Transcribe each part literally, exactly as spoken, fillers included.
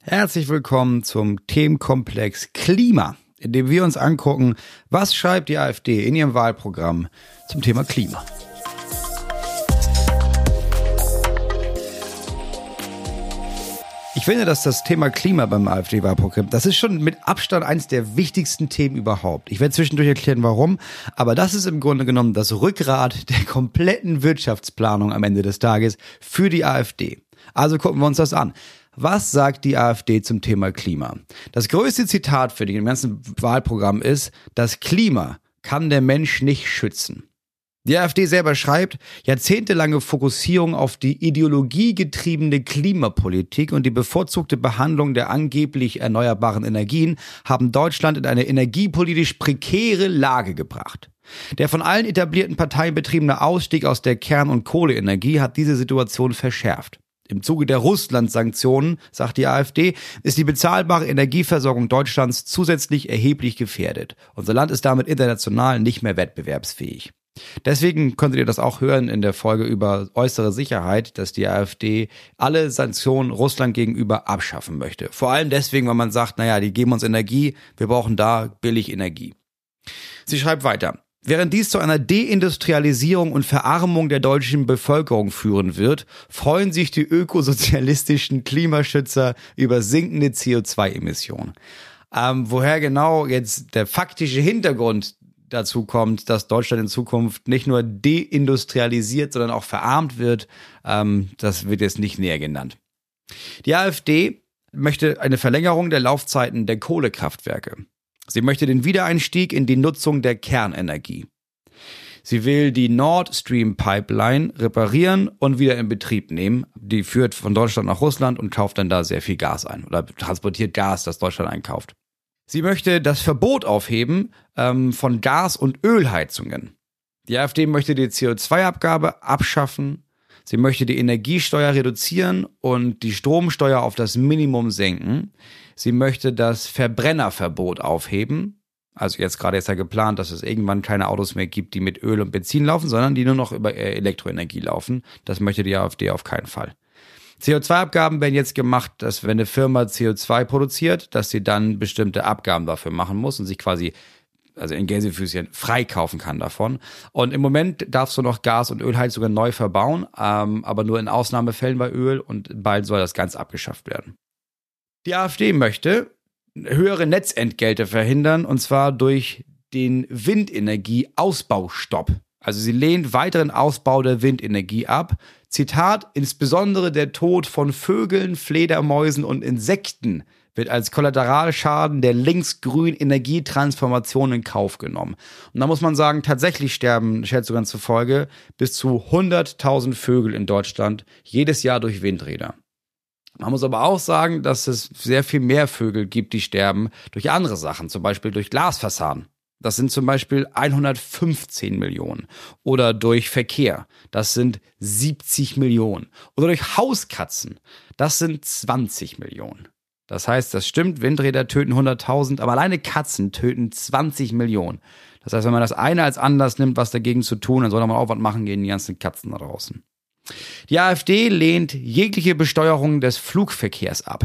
Herzlich willkommen zum Themenkomplex Klima, in dem wir uns angucken, was schreibt die AfD in ihrem Wahlprogramm zum Thema Klima. Ich finde, dass das Thema Klima beim AfD-Wahlprogramm, das ist schon mit Abstand eines der wichtigsten Themen überhaupt. Ich werde zwischendurch erklären, warum, aber das ist im Grunde genommen das Rückgrat der kompletten Wirtschaftsplanung am Ende des Tages für die AfD. Also gucken wir uns das an. Was sagt die AfD zum Thema Klima? Das größte Zitat für den ganzen Wahlprogramm ist: Das Klima kann der Mensch nicht schützen. Die AfD selber schreibt, jahrzehntelange Fokussierung auf die ideologiegetriebene Klimapolitik und die bevorzugte Behandlung der angeblich erneuerbaren Energien haben Deutschland in eine energiepolitisch prekäre Lage gebracht. Der von allen etablierten Parteien betriebene Ausstieg aus der Kern- und Kohleenergie hat diese Situation verschärft. Im Zuge der Russland-Sanktionen, sagt die AfD, ist die bezahlbare Energieversorgung Deutschlands zusätzlich erheblich gefährdet. Unser Land ist damit international nicht mehr wettbewerbsfähig. Deswegen konntet ihr das auch hören in der Folge über äußere Sicherheit, dass die AfD alle Sanktionen Russland gegenüber abschaffen möchte. Vor allem deswegen, weil man sagt, naja, die geben uns Energie, wir brauchen da billig Energie. Sie schreibt weiter: Während dies zu einer Deindustrialisierung und Verarmung der deutschen Bevölkerung führen wird, freuen sich die ökosozialistischen Klimaschützer über sinkende C O zwei Emissionen. Ähm, woher genau jetzt der faktische Hintergrund dazu kommt, dass Deutschland in Zukunft nicht nur deindustrialisiert, sondern auch verarmt wird, ähm, das wird jetzt nicht näher genannt. Die AfD möchte eine Verlängerung der Laufzeiten der Kohlekraftwerke. Sie möchte den Wiedereinstieg in die Nutzung der Kernenergie. Sie will die Nord Stream Pipeline reparieren und wieder in Betrieb nehmen. Die führt von Deutschland nach Russland und kauft dann da sehr viel Gas ein oder transportiert Gas, das Deutschland einkauft. Sie möchte das Verbot aufheben ähm, von Gas- und Ölheizungen. Die AfD möchte die C O zwei Abgabe abschaffen. Sie möchte die Energiesteuer reduzieren und die Stromsteuer auf das Minimum senken. Sie möchte das Verbrennerverbot aufheben. Also jetzt gerade ist ja geplant, dass es irgendwann keine Autos mehr gibt, die mit Öl und Benzin laufen, sondern die nur noch über Elektroenergie laufen. Das möchte die AfD auf keinen Fall. C O zwei Abgaben werden jetzt gemacht, dass wenn eine Firma C O zwei produziert, dass sie dann bestimmte Abgaben dafür machen muss und sich quasi, also in Gänsefüßchen, freikaufen kann davon. Und im Moment darfst du noch Gas- und Ölheizungen neu verbauen, ähm, aber nur in Ausnahmefällen bei Öl, und bald soll das ganz abgeschafft werden. Die AfD möchte höhere Netzentgelte verhindern, und zwar durch den Windenergie-Ausbaustopp. Also sie lehnt weiteren Ausbau der Windenergie ab. Zitat: Insbesondere der Tod von Vögeln, Fledermäusen und Insekten wird als Kollateralschaden der linksgrünen Energietransformation in Kauf genommen. Und da muss man sagen, tatsächlich sterben Schätzungen zufolge bis zu hunderttausend Vögel in Deutschland jedes Jahr durch Windräder. Man muss aber auch sagen, dass es sehr viel mehr Vögel gibt, die sterben durch andere Sachen, zum Beispiel durch Glasfassaden. Das sind zum Beispiel hundertfünfzehn Millionen. Oder durch Verkehr. Das sind siebzig Millionen. Oder durch Hauskatzen. Das sind zwanzig Millionen. Das heißt, das stimmt, Windräder töten hunderttausend, aber alleine Katzen töten zwanzig Millionen. Das heißt, wenn man das eine als Anlass nimmt, was dagegen zu tun, dann soll man auch was machen gegen die ganzen Katzen da draußen. Die AfD lehnt jegliche Besteuerung des Flugverkehrs ab.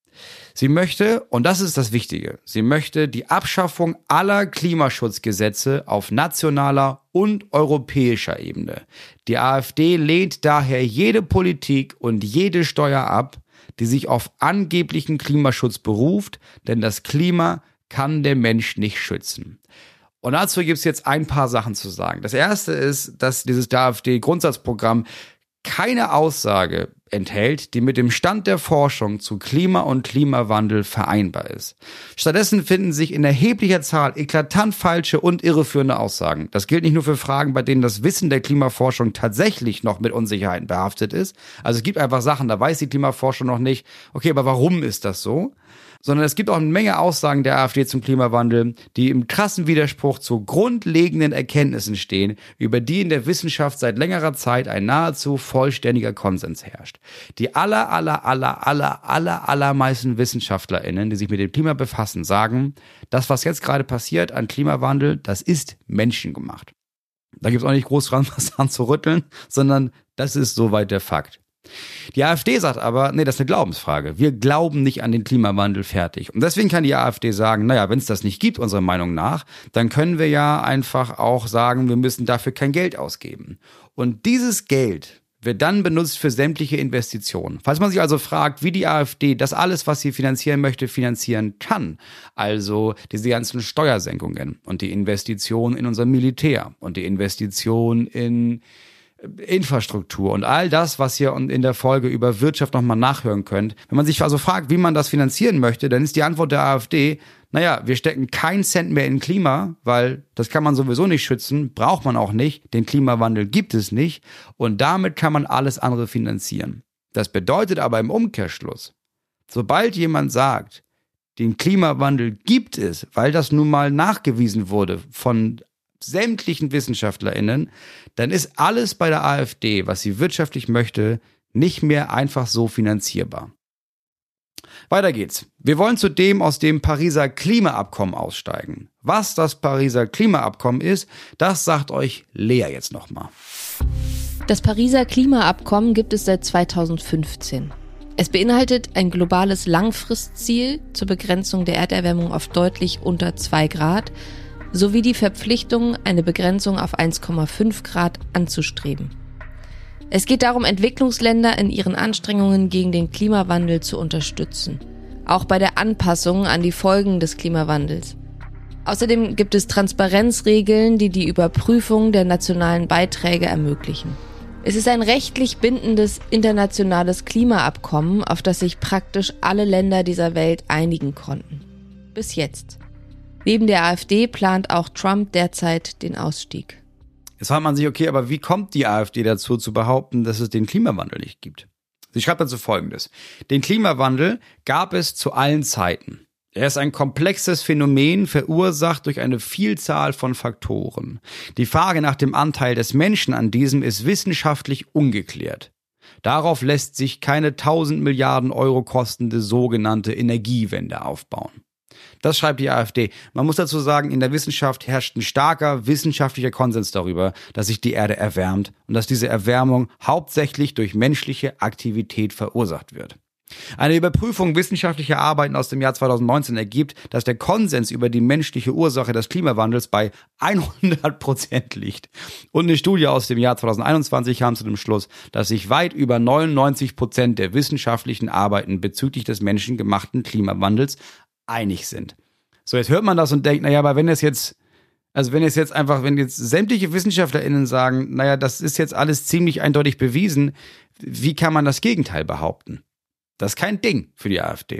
Sie möchte, und das ist das Wichtige, sie möchte die Abschaffung aller Klimaschutzgesetze auf nationaler und europäischer Ebene. Die AfD lehnt daher jede Politik und jede Steuer ab, die sich auf angeblichen Klimaschutz beruft, denn das Klima kann der Mensch nicht schützen. Und dazu gibt es jetzt ein paar Sachen zu sagen. Das erste ist, dass dieses AfD-Grundsatzprogramm keine Aussage enthält, die mit dem Stand der Forschung zu Klima und Klimawandel vereinbar ist. Stattdessen finden sich in erheblicher Zahl eklatant falsche und irreführende Aussagen. Das gilt nicht nur für Fragen, bei denen das Wissen der Klimaforschung tatsächlich noch mit Unsicherheiten behaftet ist. Also es gibt einfach Sachen, da weiß die Klimaforschung noch nicht, okay, aber warum ist das so? Sondern es gibt auch eine Menge Aussagen der AfD zum Klimawandel, die im krassen Widerspruch zu grundlegenden Erkenntnissen stehen, über die in der Wissenschaft seit längerer Zeit ein nahezu vollständiger Konsens herrscht. Die aller, aller, aller, aller, aller, allermeisten WissenschaftlerInnen, die sich mit dem Klima befassen, sagen, das, was jetzt gerade passiert an Klimawandel, das ist menschengemacht. Da gibt es auch nicht groß dran was dran zu rütteln, sondern das ist soweit der Fakt. Die AfD sagt aber, nee, das ist eine Glaubensfrage. Wir glauben nicht an den Klimawandel, fertig. Und deswegen kann die AfD sagen, naja, wenn es das nicht gibt, unserer Meinung nach, dann können wir ja einfach auch sagen, wir müssen dafür kein Geld ausgeben. Und dieses Geld wird dann benutzt für sämtliche Investitionen. Falls man sich also fragt, wie die AfD das alles, was sie finanzieren möchte, finanzieren kann, also diese ganzen Steuersenkungen und die Investition in unser Militär und die Investition in Infrastruktur und all das, was ihr in der Folge über Wirtschaft nochmal nachhören könnt. Wenn man sich also fragt, wie man das finanzieren möchte, dann ist die Antwort der AfD, naja, wir stecken keinen Cent mehr in Klima, weil das kann man sowieso nicht schützen, braucht man auch nicht, den Klimawandel gibt es nicht und damit kann man alles andere finanzieren. Das bedeutet aber im Umkehrschluss, sobald jemand sagt, den Klimawandel gibt es, weil das nun mal nachgewiesen wurde von sämtlichen WissenschaftlerInnen, dann ist alles bei der AfD, was sie wirtschaftlich möchte, nicht mehr einfach so finanzierbar. Weiter geht's. Wir wollen zudem aus dem Pariser Klimaabkommen aussteigen. Was das Pariser Klimaabkommen ist, das sagt euch Lea jetzt nochmal. Das Pariser Klimaabkommen gibt es seit zweitausendfünfzehn. Es beinhaltet ein globales Langfristziel zur Begrenzung der Erderwärmung auf deutlich unter zwei Grad sowie die Verpflichtung, eine Begrenzung auf eins Komma fünf Grad anzustreben. Es geht darum, Entwicklungsländer in ihren Anstrengungen gegen den Klimawandel zu unterstützen, auch bei der Anpassung an die Folgen des Klimawandels. Außerdem gibt es Transparenzregeln, die die Überprüfung der nationalen Beiträge ermöglichen. Es ist ein rechtlich bindendes internationales Klimaabkommen, auf das sich praktisch alle Länder dieser Welt einigen konnten. Bis jetzt. Neben der AfD plant auch Trump derzeit den Ausstieg. Jetzt fragt man sich, okay, aber wie kommt die AfD dazu zu behaupten, dass es den Klimawandel nicht gibt? Sie schreibt dazu Folgendes. Den Klimawandel gab es zu allen Zeiten. Er ist ein komplexes Phänomen, verursacht durch eine Vielzahl von Faktoren. Die Frage nach dem Anteil des Menschen an diesem ist wissenschaftlich ungeklärt. Darauf lässt sich keine tausend Milliarden Euro kostende sogenannte Energiewende aufbauen. Das schreibt die AfD. Man muss dazu sagen, in der Wissenschaft herrscht ein starker wissenschaftlicher Konsens darüber, dass sich die Erde erwärmt und dass diese Erwärmung hauptsächlich durch menschliche Aktivität verursacht wird. Eine Überprüfung wissenschaftlicher Arbeiten aus dem Jahr zweitausendneunzehn ergibt, dass der Konsens über die menschliche Ursache des Klimawandels bei hundert Prozent liegt. Und eine Studie aus dem Jahr zweitausendeinundzwanzig kam zu dem Schluss, dass sich weit über neunundneunzig Prozent der wissenschaftlichen Arbeiten bezüglich des menschengemachten Klimawandels einig sind. So, jetzt hört man das und denkt, naja, aber wenn es jetzt, also wenn es jetzt einfach, wenn jetzt sämtliche WissenschaftlerInnen sagen, naja, das ist jetzt alles ziemlich eindeutig bewiesen, wie kann man das Gegenteil behaupten? Das ist kein Ding für die AfD.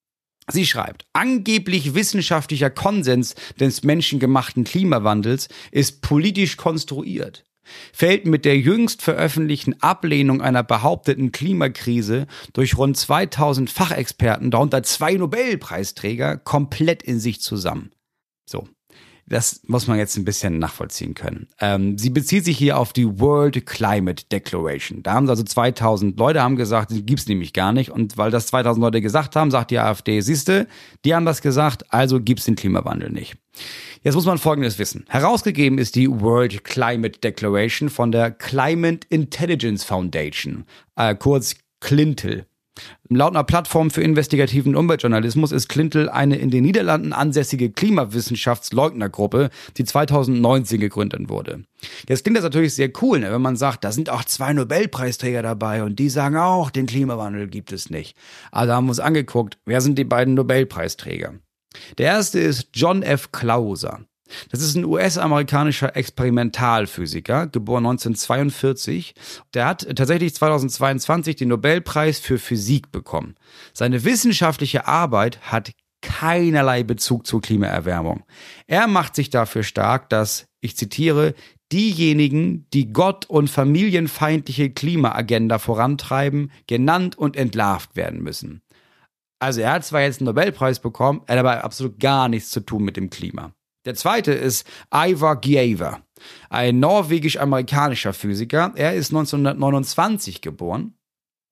Sie schreibt, angeblich wissenschaftlicher Konsens des menschengemachten Klimawandels ist politisch konstruiert. Fällt mit der jüngst veröffentlichten Ablehnung einer behaupteten Klimakrise durch rund zweitausend Fachexperten, darunter zwei Nobelpreisträger, komplett in sich zusammen. So, das muss man jetzt ein bisschen nachvollziehen können. Ähm, sie bezieht sich hier auf die World Climate Declaration. Da haben also zweitausend Leute haben gesagt, die gibt's nämlich gar nicht. Und weil das zweitausend Leute gesagt haben, sagt die AfD, siehste, die haben das gesagt, also gibt's den Klimawandel nicht. Jetzt muss man Folgendes wissen. Herausgegeben ist die World Climate Declaration von der Climate Intelligence Foundation, äh, kurz CLINTL. Laut einer Plattform für investigativen Umweltjournalismus ist CLINTL eine in den Niederlanden ansässige Klimawissenschaftsleugnergruppe, die zweitausendneunzehn gegründet wurde. Jetzt klingt das natürlich sehr cool, ne, wenn man sagt, da sind auch zwei Nobelpreisträger dabei und die sagen auch, den Klimawandel gibt es nicht. Also haben wir uns angeguckt, wer sind die beiden Nobelpreisträger? Der erste ist John F. Clauser. Das ist ein U S-amerikanischer Experimentalphysiker, geboren neunzehnhundertzweiundvierzig. Der hat tatsächlich zweitausendzweiundzwanzig den Nobelpreis für Physik bekommen. Seine wissenschaftliche Arbeit hat keinerlei Bezug zur Klimaerwärmung. Er macht sich dafür stark, dass, ich zitiere, diejenigen, die gott- und familienfeindliche Klimaagenda vorantreiben, genannt und entlarvt werden müssen. Also er hat zwar jetzt einen Nobelpreis bekommen, er hat aber absolut gar nichts zu tun mit dem Klima. Der zweite ist Ivar Giæver, ein norwegisch-amerikanischer Physiker. Er ist neunzehnhundertneunundzwanzig geboren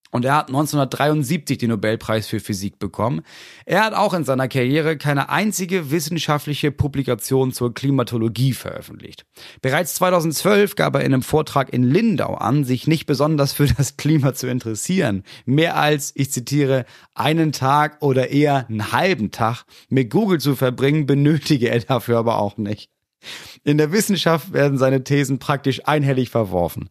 Und er hat neunzehnhundertdreiundsiebzig den Nobelpreis für Physik bekommen. Er hat auch in seiner Karriere keine einzige wissenschaftliche Publikation zur Klimatologie veröffentlicht. Bereits zweitausendzwölf gab er in einem Vortrag in Lindau an, sich nicht besonders für das Klima zu interessieren. Mehr als, ich zitiere, einen Tag oder eher einen halben Tag mit Google zu verbringen, benötige er dafür aber auch nicht. In der Wissenschaft werden seine Thesen praktisch einhellig verworfen.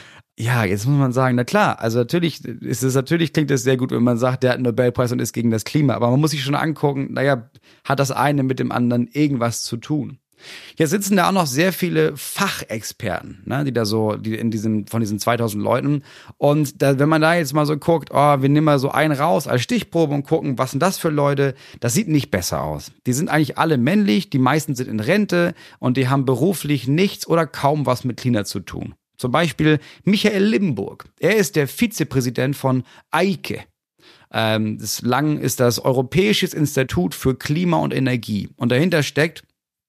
Ja, jetzt muss man sagen, na klar, also natürlich ist es, natürlich klingt es sehr gut, wenn man sagt, der hat einen Nobelpreis und ist gegen das Klima, aber man muss sich schon angucken, naja, hat das eine mit dem anderen irgendwas zu tun? Jetzt sitzen da auch noch sehr viele Fachexperten, ne, die da so, die in diesen, von diesen zweitausend Leuten, und da, wenn man da jetzt mal so guckt, oh, wir nehmen mal so einen raus als Stichprobe und gucken, was sind das für Leute, das sieht nicht besser aus. Die sind eigentlich alle männlich, die meisten sind in Rente und die haben beruflich nichts oder kaum was mit Klima zu tun. Zum Beispiel Michael Limburg. Er ist der Vizepräsident von EIKE. Ähm, das lang ist das Europäisches Institut für Klima und Energie. Und dahinter steckt,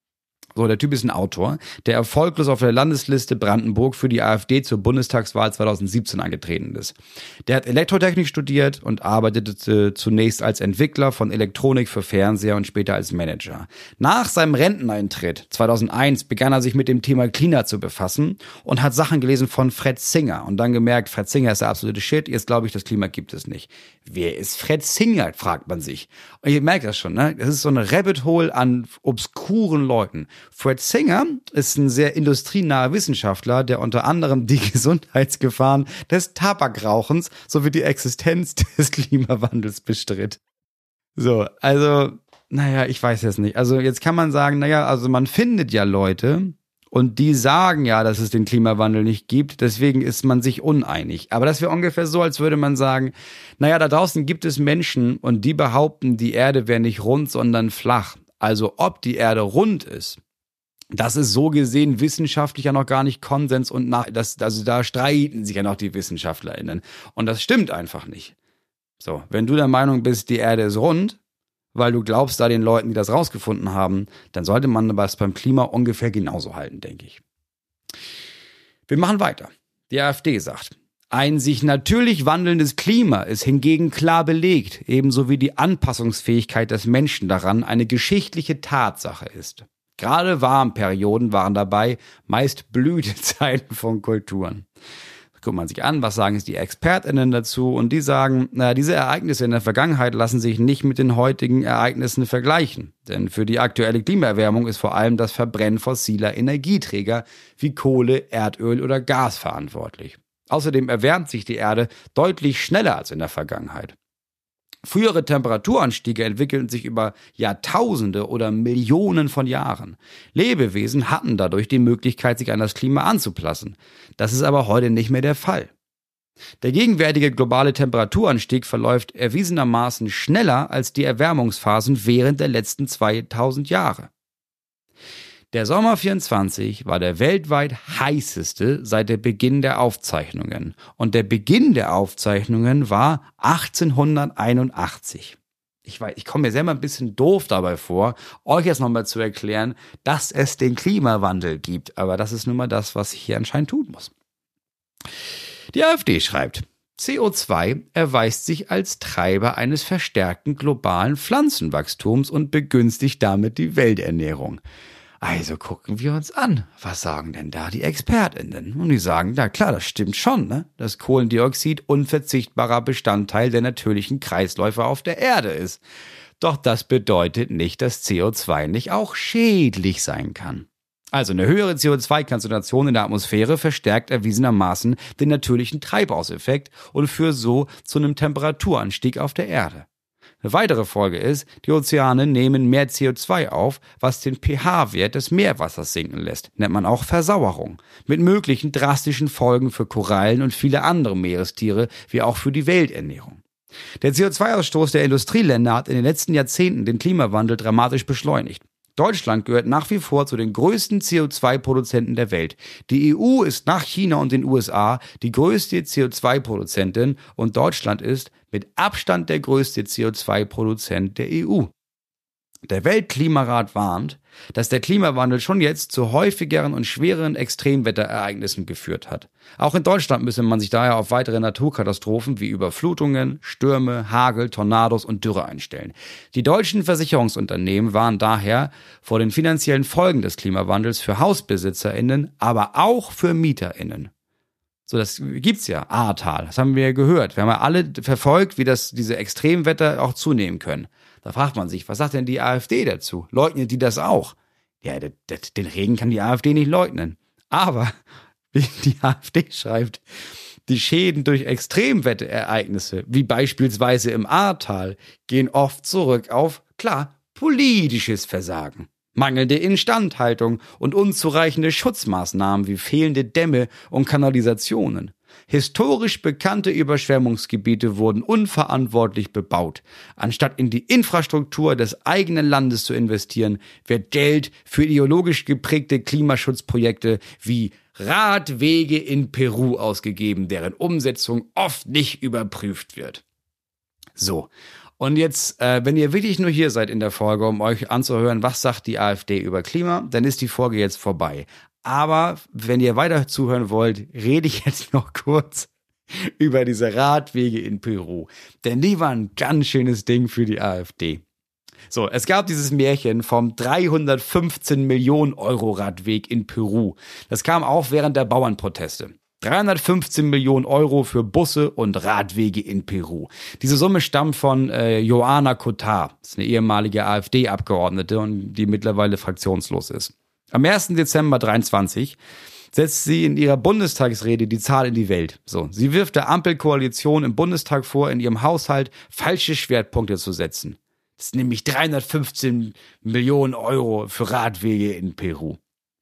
so, der Typ ist ein Autor, der erfolglos auf der Landesliste Brandenburg für die AfD zur Bundestagswahl zweitausendsiebzehn angetreten ist. Der hat Elektrotechnik studiert und arbeitete zunächst als Entwickler von Elektronik für Fernseher und später als Manager. Nach seinem Renteneintritt zweitausendeins begann er sich mit dem Thema Klima zu befassen und hat Sachen gelesen von Fred Singer und dann gemerkt, Fred Singer ist der absolute Shit, jetzt glaube ich, das Klima gibt es nicht. Wer ist Fred Singer, fragt man sich. Und ihr merkt das schon, ne? Das ist so ein Rabbit Hole an obskuren Leuten. Fred Singer ist ein sehr industrienaher Wissenschaftler, der unter anderem die Gesundheitsgefahren des Tabakrauchens sowie die Existenz des Klimawandels bestritt. So, also, naja, ich weiß jetzt nicht. Also jetzt kann man sagen, naja, also man findet ja Leute und die sagen ja, dass es den Klimawandel nicht gibt, deswegen ist man sich uneinig. Aber das wäre ungefähr so, als würde man sagen, naja, da draußen gibt es Menschen und die behaupten, die Erde wäre nicht rund, sondern flach. Also ob die Erde rund ist, das ist so gesehen wissenschaftlich ja noch gar nicht Konsens und nach, das, also da streiten sich ja noch die WissenschaftlerInnen. Und das stimmt einfach nicht. So, wenn du der Meinung bist, die Erde ist rund, weil du glaubst da den Leuten, die das rausgefunden haben, dann sollte man das beim Klima ungefähr genauso halten, denke ich. Wir machen weiter. Die AfD sagt, ein sich natürlich wandelndes Klima ist hingegen klar belegt, ebenso wie die Anpassungsfähigkeit des Menschen daran eine geschichtliche Tatsache ist. Gerade Warmperioden waren dabei meist Blütezeiten von Kulturen. Guckt man sich an, was sagen jetzt die ExpertInnen dazu, und die sagen, naja, diese Ereignisse in der Vergangenheit lassen sich nicht mit den heutigen Ereignissen vergleichen. Denn für die aktuelle Klimaerwärmung ist vor allem das Verbrennen fossiler Energieträger wie Kohle, Erdöl oder Gas verantwortlich. Außerdem erwärmt sich die Erde deutlich schneller als in der Vergangenheit. Frühere Temperaturanstiege entwickelten sich über Jahrtausende oder Millionen von Jahren. Lebewesen hatten dadurch die Möglichkeit, sich an das Klima anzupassen. Das ist aber heute nicht mehr der Fall. Der gegenwärtige globale Temperaturanstieg verläuft erwiesenermaßen schneller als die Erwärmungsphasen während der letzten zweitausend Jahre. Der Sommer vierundzwanzig war der weltweit heißeste seit der Beginn der Aufzeichnungen. Und der Beginn der Aufzeichnungen war achtzehnhunderteinundachtzig. Ich weiß, ich komme mir selber ein bisschen doof dabei vor, euch jetzt nochmal zu erklären, dass es den Klimawandel gibt. Aber das ist nun mal das, was ich hier anscheinend tun muss. Die AfD schreibt, C O zwei erweist sich als Treiber eines verstärkten globalen Pflanzenwachstums und begünstigt damit die Welternährung. Also gucken wir uns an, was sagen denn da die ExpertInnen? Und die sagen, na klar, das stimmt schon, ne? Dass Kohlendioxid unverzichtbarer Bestandteil der natürlichen Kreisläufe auf der Erde ist. Doch das bedeutet nicht, dass C O zwei nicht auch schädlich sein kann. Also eine höhere C O zwei Konzentration in der Atmosphäre verstärkt erwiesenermaßen den natürlichen Treibhauseffekt und führt so zu einem Temperaturanstieg auf der Erde. Eine weitere Folge ist, die Ozeane nehmen mehr C O zwei auf, was den pH-Wert des Meerwassers sinken lässt, nennt man auch Versauerung, mit möglichen drastischen Folgen für Korallen und viele andere Meerestiere, wie auch für die Welternährung. Der C O zwei Ausstoß der Industrieländer hat in den letzten Jahrzehnten den Klimawandel dramatisch beschleunigt. Deutschland gehört nach wie vor zu den größten C O zwei Produzenten der Welt. Die E U ist nach China und den U S A die größte C O zwei Produzentin und Deutschland ist mit Abstand der größte C O zwei Produzent der E U. Der Weltklimarat warnt, dass der Klimawandel schon jetzt zu häufigeren und schwereren Extremwetterereignissen geführt hat. Auch in Deutschland müsse man sich daher auf weitere Naturkatastrophen wie Überflutungen, Stürme, Hagel, Tornados und Dürre einstellen. Die deutschen Versicherungsunternehmen warnen daher vor den finanziellen Folgen des Klimawandels für HausbesitzerInnen, aber auch für MieterInnen. So, das gibt's ja, Ahrtal, das haben wir ja gehört. Wir haben ja alle verfolgt, wie das diese Extremwetter auch zunehmen können. Da fragt man sich, was sagt denn die AfD dazu? Leugnet die das auch? Ja, das, das, den Regen kann die AfD nicht leugnen. Aber, wie die AfD schreibt, die Schäden durch Extremwetterereignisse, wie beispielsweise im Ahrtal, gehen oft zurück auf, klar, politisches Versagen. Mangelnde Instandhaltung und unzureichende Schutzmaßnahmen wie fehlende Dämme und Kanalisationen. Historisch bekannte Überschwemmungsgebiete wurden unverantwortlich bebaut. Anstatt in die Infrastruktur des eigenen Landes zu investieren, wird Geld für ideologisch geprägte Klimaschutzprojekte wie Radwege in Peru ausgegeben, deren Umsetzung oft nicht überprüft wird. So. Und jetzt, äh, wenn ihr wirklich nur hier seid in der Folge, um euch anzuhören, was sagt die AfD über Klima, dann ist die Folge jetzt vorbei. Aber wenn ihr weiter zuhören wollt, rede ich jetzt noch kurz über diese Radwege in Peru. Denn die waren ein ganz schönes Ding für die AfD. So, es gab dieses Märchen vom dreihundertfünfzehn Millionen Euro Radweg in Peru. Das kam auch während der Bauernproteste. dreihundertfünfzehn Millionen Euro für Busse und Radwege in Peru. Diese Summe stammt von äh, Joana Cotard. Das ist eine ehemalige AfD-Abgeordnete und die mittlerweile fraktionslos ist. Am ersten Dezember dreiundzwanzig setzt sie in ihrer Bundestagsrede die Zahl in die Welt. So, sie wirft der Ampelkoalition im Bundestag vor, in ihrem Haushalt falsche Schwerpunkte zu setzen. Das sind nämlich dreihundertfünfzehn Millionen Euro für Radwege in Peru.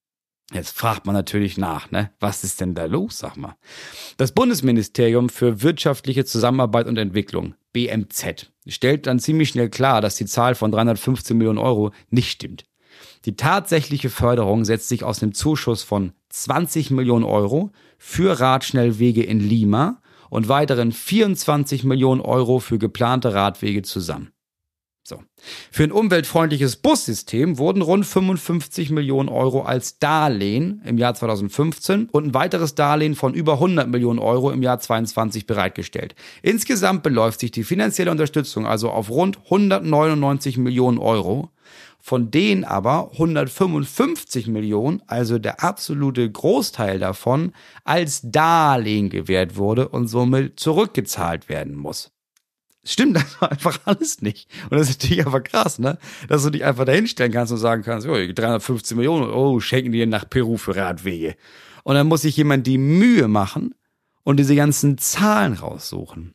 Jetzt fragt man natürlich nach, ne? Was ist denn da los, sag mal? Das Bundesministerium für wirtschaftliche Zusammenarbeit und Entwicklung, B M Z, stellt dann ziemlich schnell klar, dass die Zahl von dreihundertfünfzehn Millionen Euro nicht stimmt. Die tatsächliche Förderung setzt sich aus einem Zuschuss von zwanzig Millionen Euro für Radschnellwege in Lima und weiteren vierundzwanzig Millionen Euro für geplante Radwege zusammen. So. Für ein umweltfreundliches Bussystem wurden rund fünfundfünfzig Millionen Euro als Darlehen im Jahr zweitausendfünfzehn und ein weiteres Darlehen von über hundert Millionen Euro im Jahr zweiundzwanzig bereitgestellt. Insgesamt beläuft sich die finanzielle Unterstützung also auf rund hundertneunundneunzig Millionen Euro, von denen aber hundertfünfundfünfzig Millionen, also der absolute Großteil davon, als Darlehen gewährt wurde und somit zurückgezahlt werden muss. Stimmt das einfach alles nicht. Und das ist natürlich einfach krass, ne? Dass du dich einfach dahinstellen kannst und sagen kannst, oh, dreihundertfünfzehn Millionen, oh, schenken die nach Peru für Radwege. Und dann muss sich jemand die Mühe machen und diese ganzen Zahlen raussuchen.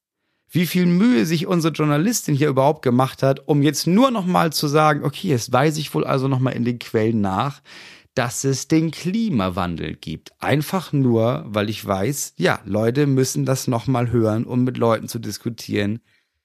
Wie viel Mühe sich unsere Journalistin hier überhaupt gemacht hat, um jetzt nur noch mal zu sagen, okay, jetzt weise ich wohl also noch mal in den Quellen nach, dass es den Klimawandel gibt. Einfach nur, weil ich weiß, ja, Leute müssen das noch mal hören, um mit Leuten zu diskutieren,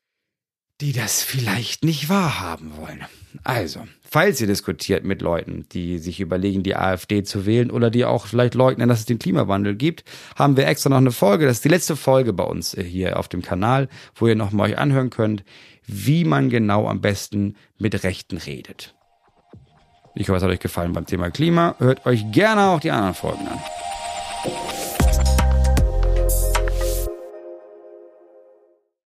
die das vielleicht nicht wahrhaben wollen. Also, falls ihr diskutiert mit Leuten, die sich überlegen, die AfD zu wählen oder die auch vielleicht leugnen, dass es den Klimawandel gibt, haben wir extra noch eine Folge, das ist die letzte Folge bei uns hier auf dem Kanal, wo ihr noch mal euch anhören könnt, wie man genau am besten mit Rechten redet. Ich hoffe, es hat euch gefallen beim Thema Klima. Hört euch gerne auch die anderen Folgen an.